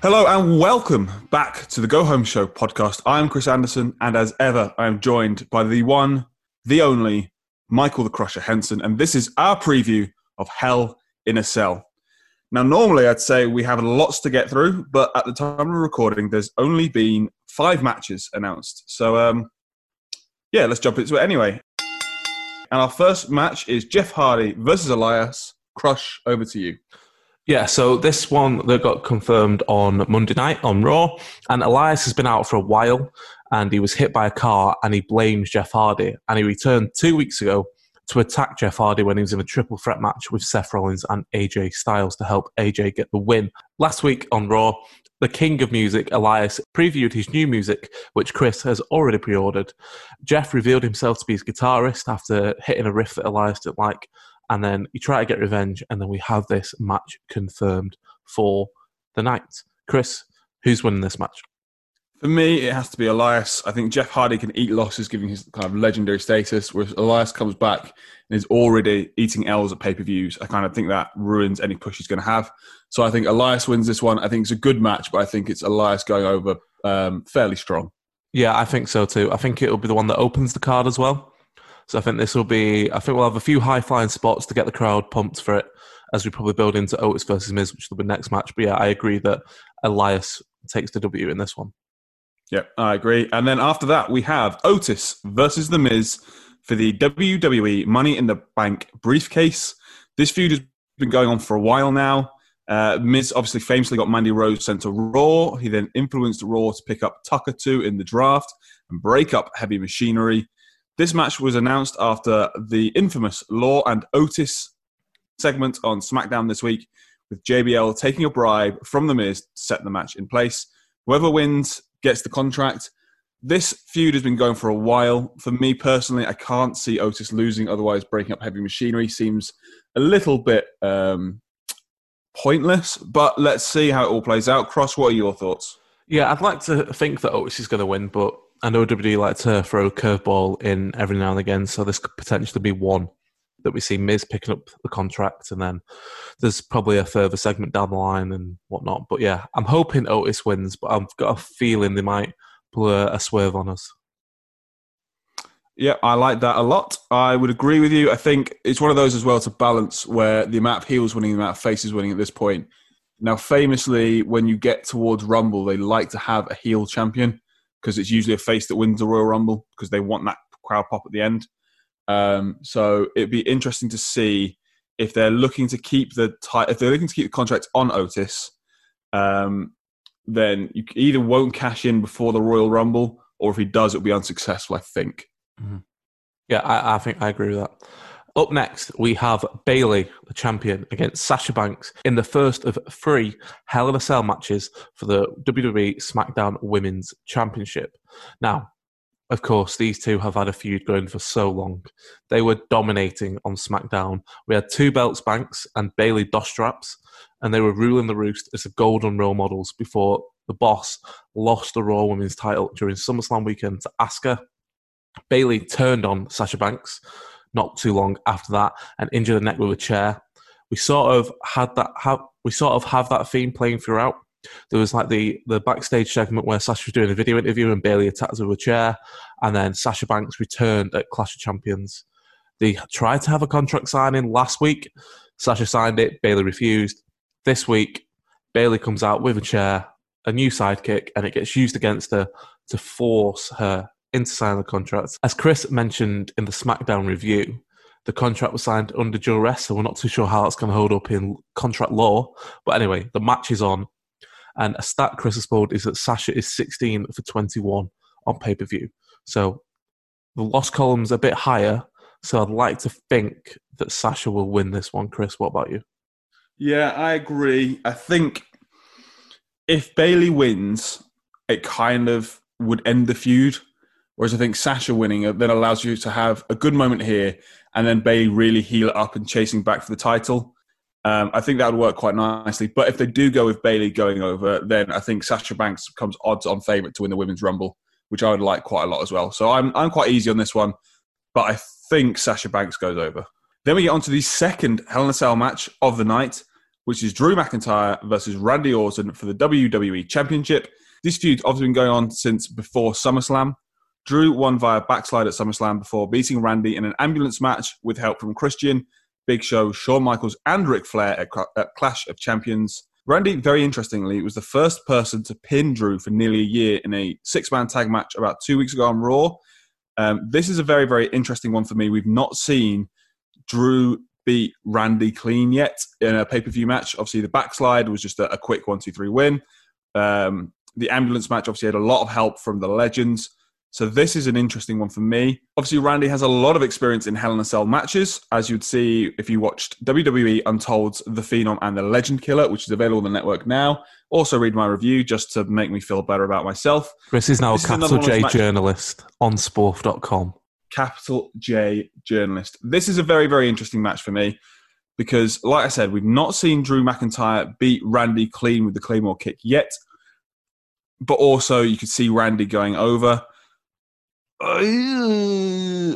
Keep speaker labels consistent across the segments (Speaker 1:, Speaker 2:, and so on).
Speaker 1: Hello and welcome back to the Go Home Show podcast. I'm Chris Anderson, and as ever, I am joined by the one, the only, Michael the Crusher Henson, and this is our preview of Hell in a Cell. Now, normally I'd say we have lots to get through, but at the time of recording, there's only been 5 matches announced. So, let's jump into it anyway. And our first match is Jeff Hardy versus Elias. Crush, over to you.
Speaker 2: Yeah, so this one that got confirmed on Monday night on Raw, and Elias has been out for a while, and he was hit by a car, and he blames Jeff Hardy, and he returned 2 weeks ago to attack Jeff Hardy when he was in a triple threat match with Seth Rollins and AJ Styles to help AJ get the win. Last week on Raw, the King of Music, Elias, previewed his new music, which Chris has already pre-ordered. Jeff revealed himself to be his guitarist after hitting a riff that Elias didn't like, and then he tried to get revenge, and then we have this match confirmed for the night. Chris, who's winning this match?
Speaker 1: For me, it has to be Elias. I think Jeff Hardy can eat losses, given his kind of legendary status, whereas Elias comes back and is already eating L's at pay-per-views. I kind of think that ruins any push he's going to have. So I think Elias wins this one. I think it's a good match, but I think it's Elias going over fairly strong.
Speaker 2: Yeah, I think so too. I think it'll be the one that opens the card as well. So I think we'll have a few high-flying spots to get the crowd pumped for it as we probably build into Otis versus Miz, which will be next match. But yeah, I agree that Elias takes the W in this one.
Speaker 1: Yeah, I agree. And then after that, we have Otis versus The Miz for the WWE Money in the Bank briefcase. This feud has been going on for a while now. Miz obviously famously got Mandy Rose sent to Raw. He then influenced Raw to pick up Tucker 2 in the draft and break up Heavy Machinery. This match was announced after the infamous Law and Otis segment on SmackDown this week, with JBL taking a bribe from The Miz to set the match in place. Whoever wins gets the contract. This feud has been going for a while. For me personally, I can't see Otis losing, otherwise breaking up Heavy Machinery seems a little bit pointless, but let's see how it all plays out. Cross, what are your thoughts?
Speaker 2: Yeah, I'd like to think that Otis is going to win, but I know WWE like to throw a curveball in every now and again, so this could potentially be one that we see Miz picking up the contract, and then there's probably a further segment down the line and whatnot. But yeah, I'm hoping Otis wins, but I've got a feeling they might pull a swerve on us.
Speaker 1: Yeah, I like that a lot. I would agree with you. I think it's one of those as well to balance where the amount of heels winning, the amount of faces winning at this point. Now, famously, when you get towards Rumble, they like to have a heel champion because it's usually a face that wins the Royal Rumble because they want that crowd pop at the end. So it'd be interesting to see if they're looking to keep the contract on Otis. Then you either won't cash in before the Royal Rumble, or if he does, it'll be unsuccessful, I think.
Speaker 2: Mm-hmm. Yeah, I think I agree with that. Up next, we have Bayley, the champion, against Sasha Banks in the first of 3 Hell in a Cell matches for the WWE SmackDown Women's Championship. Now, of course, these two have had a feud going for so long. They were dominating on SmackDown. We had 2 belts, Banks and Bayley DOS straps, and they were ruling the roost as the golden role models before the boss lost the Raw Women's title during SummerSlam weekend to Asuka. Bayley turned on Sasha Banks not too long after that and injured her neck with a chair. We sort of have that theme playing throughout. There was like the backstage segment where Sasha was doing a video interview and Bayley attacked her with a chair, and then Sasha Banks returned at Clash of Champions. They tried to have a contract signing last week. Sasha signed it, Bayley refused. This week, Bayley comes out with a chair, a new sidekick, and it gets used against her to force her into signing the contract. As Chris mentioned in the SmackDown review, the contract was signed under duress, so we're not too sure how that's going to hold up in contract law. But anyway, the match is on. And a stat Chris has pulled is that Sasha is 16 for 21 on pay-per-view. So the loss column's a bit higher, so I'd like to think that Sasha will win this one. Chris, what about you?
Speaker 1: Yeah, I agree. I think if Bayley wins, it kind of would end the feud. Whereas I think Sasha winning then allows you to have a good moment here and then Bayley really heel it up and chasing back for the title. I think that would work quite nicely. But if they do go with Bayley going over, then I think Sasha Banks becomes odds-on favourite to win the Women's Rumble, which I would like quite a lot as well. So I'm quite easy on this one, but I think Sasha Banks goes over. Then we get on to the second Hell in a Cell match of the night. which is Drew McIntyre versus Randy Orton for the WWE Championship. This feud's obviously been going on since before SummerSlam. Drew won via backslide at SummerSlam before beating Randy in an ambulance match with help from Christian, Big Show, Shawn Michaels, and Ric Flair at Clash of Champions. Randy, very interestingly, was the first person to pin Drew for nearly a year in a 6-man tag match about 2 weeks ago on Raw. This is a very, very interesting one for me. We've not seen Drew beat Randy clean yet in a pay-per-view match. Obviously, the backslide was just a quick 1-2-3 win. The ambulance match obviously had a lot of help from the Legends. So this is an interesting one for me. Obviously, Randy has a lot of experience in Hell in a Cell matches, as you'd see if you watched WWE Untold's The Phenom and the Legend Killer, which is available on the network now. Also read my review just to make me feel better about myself.
Speaker 2: Chris is now a capital J journalist on Sport.com.
Speaker 1: Capital J journalist. This is a very, very interesting match for me because, like I said, we've not seen Drew McIntyre beat Randy clean with the Claymore kick yet. But also, you could see Randy going over. I'm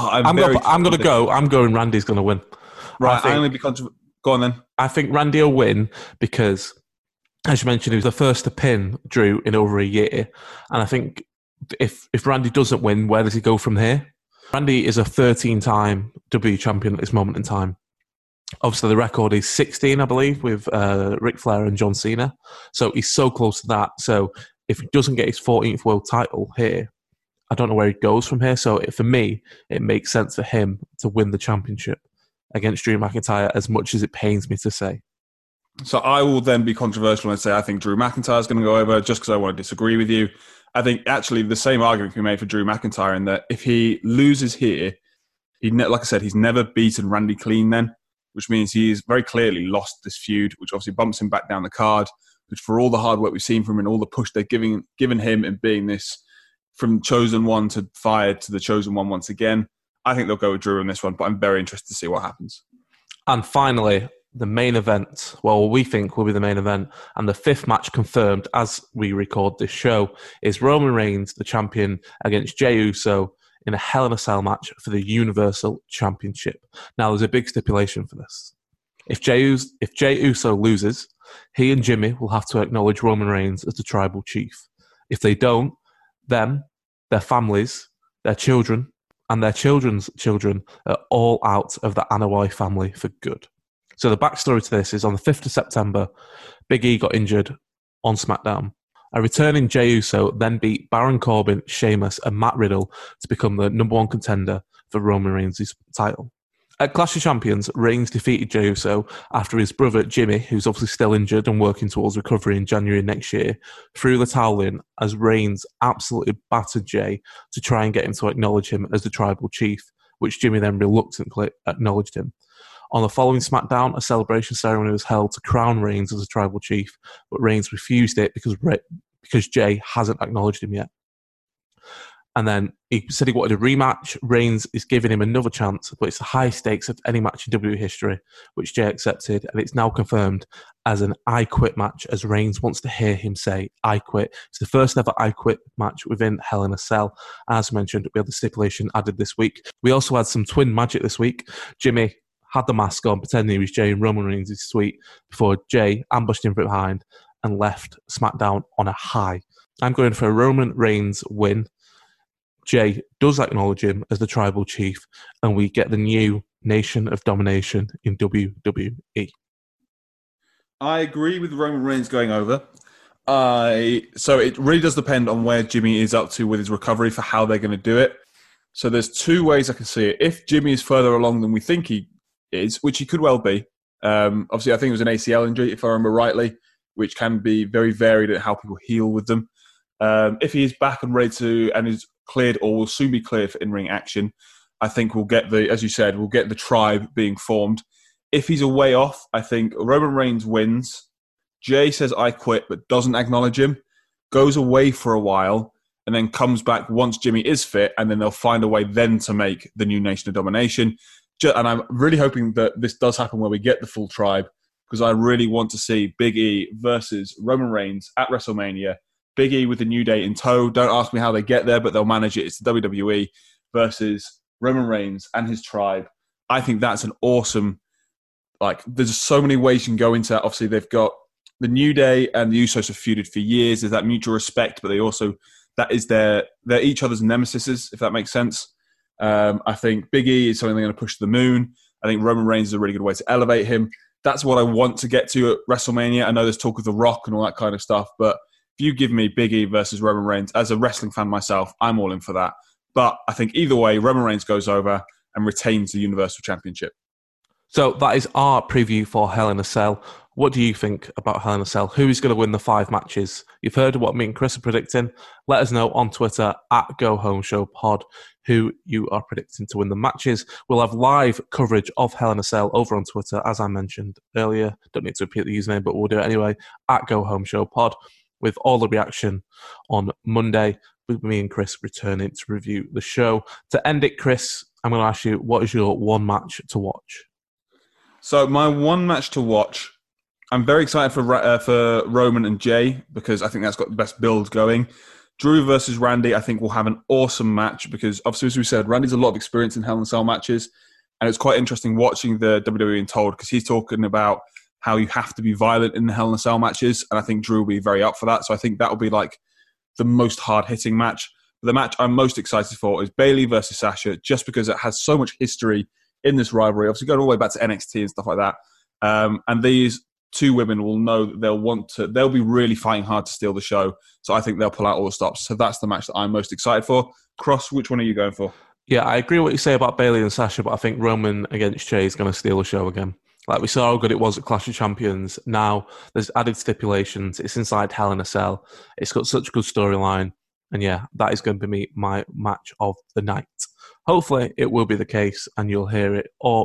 Speaker 2: going Randy's going to win.
Speaker 1: Right, I'm going to be go on then.
Speaker 2: I think Randy will win because, as you mentioned, he was the first to pin Drew in over a year. And I think if Randy doesn't win, where does he go from here? Randy is a 13-time W champion at this moment in time. Obviously, the record is 16, I believe, with Ric Flair and John Cena. So he's so close to that. So if he doesn't get his 14th world title here, I don't know where he goes from here. So for me, it makes sense for him to win the championship against Drew McIntyre, as much as it pains me to say.
Speaker 1: So I will then be controversial and say I think Drew McIntyre is going to go over just because I want to disagree with you. I think actually the same argument can be made for Drew McIntyre in that if he loses here, like I said, he's never beaten Randy clean then, which means he's very clearly lost this feud, which obviously bumps him back down the card, which for all the hard work we've seen from him and all the push they've given him in being this from chosen one to fired to the chosen one once again. I think they'll go with Drew on this one, but I'm very interested to see what happens.
Speaker 2: And finally, the main event, well, we think will be the main event, and the fifth match confirmed as we record this show is Roman Reigns, the champion, against Jey Uso in a Hell in a Cell match for the Universal Championship. Now, there's a big stipulation for this. If Jey Uso loses, he and Jimmy will have to acknowledge Roman Reigns as the tribal chief. If they don't, them, their families, their children, and their children's children are all out of the Anoa'i family for good. So the backstory to this is on the 5th of September, Big E got injured on SmackDown. A returning Jey Uso then beat Baron Corbin, Sheamus, and Matt Riddle to become the number one contender for Roman Reigns' title. At Clash of Champions, Reigns defeated Jey Uso after his brother Jimmy, who's obviously still injured and working towards recovery in January next year, threw the towel in as Reigns absolutely battered Jey to try and get him to acknowledge him as the tribal chief, which Jimmy then reluctantly acknowledged him. On the following SmackDown, a celebration ceremony was held to crown Reigns as a tribal chief, but Reigns refused it because Jey hasn't acknowledged him yet. And then he said he wanted a rematch. Reigns is giving him another chance, but it's the highest stakes of any match in WWE history, which Jey accepted, and it's now confirmed as an I Quit match, as Reigns wants to hear him say, I quit. It's the first ever I Quit match within Hell in a Cell. As mentioned, we had the stipulation added this week. We also had some twin magic this week. Jimmy had the mask on, pretending he was Jey in Roman Reigns' suite, before Jey ambushed him from behind and left SmackDown on a high. I'm going for a Roman Reigns win. Jey does acknowledge him as the tribal chief, and we get the new Nation of Domination in WWE.
Speaker 1: I agree with Roman Reigns going over. So it really does depend on where Jimmy is up to with his recovery for how they're going to do it. So there's two ways I can see it. If Jimmy is further along than we think he is, which he could well be. Obviously, I think it was an ACL injury, if I remember rightly, which can be very varied at how people heal with them. If he is back and ready to, and is cleared or will soon be cleared for in-ring action, I think we'll get as you said, we'll get the tribe being formed. If he's a way off, I think Roman Reigns wins. Jey says, I quit, but doesn't acknowledge him, goes away for a while, and then comes back once Jimmy is fit, and then they'll find a way then to make the new Nation of Domination. And I'm really hoping that this does happen where we get the full tribe, because I really want to see Big E versus Roman Reigns at WrestleMania. Big E with the New Day in tow. Don't ask me how they get there, but they'll manage it. It's the WWE versus Roman Reigns and his tribe. I think that's an awesome like, there's so many ways you can go into that. Obviously, they've got the New Day and the Usos have feuded for years. There's that mutual respect, but they're each other's nemesises, if that makes sense. I think Big E is something they're going to push to the moon. I think Roman Reigns is a really good way to elevate him. That's what I want to get to at WrestleMania. I know there's talk of The Rock and all that kind of stuff, but if you give me Big E versus Roman Reigns, as a wrestling fan myself, I'm all in for that. But I think either way, Roman Reigns goes over and retains the Universal Championship.
Speaker 2: So that is our preview for Hell in a Cell. What do you think about Hell in a Cell? Who is going to win the 5 matches? You've heard what me and Chris are predicting. Let us know on Twitter @GoHomeShowPod who you are predicting to win the matches. We'll have live coverage of Hell in a Cell over on Twitter, as I mentioned earlier. Don't need to repeat the username, but we'll do it anyway, @GoHomeShowPod, with all the reaction on Monday, with me and Chris returning to review the show. To end it, Chris, I'm going to ask you, what is your one match to watch?
Speaker 1: So my one match to watch, I'm very excited for Roman and Jay, because I think that's got the best build going. Drew versus Randy, I think will have an awesome match, because obviously, as we said, Randy's a lot of experience in Hell in a Cell matches, and it's quite interesting watching the WWE Untold, because he's talking about how you have to be violent in the Hell in a Cell matches, and I think Drew will be very up for that. So I think that will be like the most hard-hitting match. The match I'm most excited for is Bayley versus Sasha, just because it has so much history in this rivalry, obviously going all the way back to NXT and stuff like that. And these two women will know that they'll be really fighting hard to steal the show. So I think they'll pull out all the stops. So that's the match that I'm most excited for. Cross, which one are you going for?
Speaker 2: Yeah, I agree with what you say about Bayley and Sasha, but I think Roman against Jay is going to steal the show again. Like, we saw how good it was at Clash of Champions. Now there's added stipulations. It's inside Hell in a Cell. It's got such a good storyline. And yeah, that is going to be my match of the night. Hopefully it will be the case, and you'll hear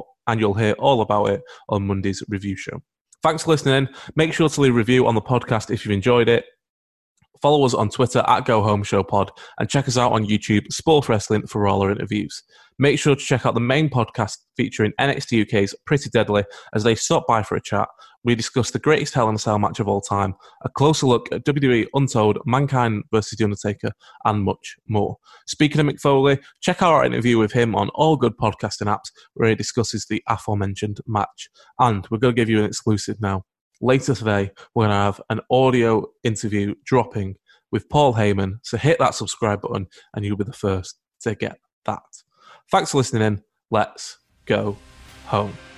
Speaker 2: all about it on Monday's review show. Thanks for listening in. Make sure to leave a review on the podcast if you've enjoyed it. Follow us on Twitter @GoHomeShowPod, and check us out on YouTube, Sport Wrestling, for all our interviews. Make sure to check out the main podcast featuring NXT UK's Pretty Deadly as they stop by for a chat. We discuss the greatest Hell in a Cell match of all time, a closer look at WWE Untold, Mankind vs. The Undertaker, and much more. Speaking of Mick Foley, check out our interview with him on all good podcasting apps where he discusses the aforementioned match. And we're going to give you an exclusive now. Later today, we're going to have an audio interview dropping with Paul Heyman. So hit that subscribe button and you'll be the first to get that. Thanks for listening in. Let's go home.